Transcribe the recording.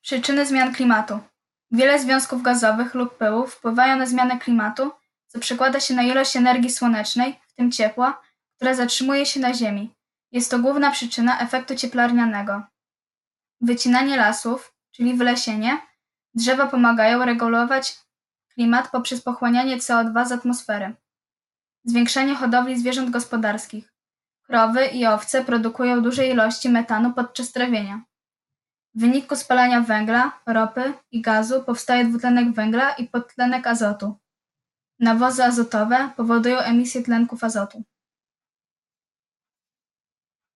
Przyczyny zmian klimatu. Wiele związków gazowych lub pyłów wpływają na zmianę klimatu, co przekłada się na ilość energii słonecznej, w tym ciepła, która zatrzymuje się na Ziemi. Jest to główna przyczyna efektu cieplarnianego. Wycinanie lasów, czyli wylesienie, drzewa pomagają regulować klimat poprzez pochłanianie CO2 z atmosfery. Zwiększanie hodowli zwierząt gospodarskich. Krowy i owce produkują duże ilości metanu podczas trawienia. W wyniku spalania węgla, ropy i gazu powstaje dwutlenek węgla i podtlenek azotu. Nawozy azotowe powodują emisję tlenków azotu.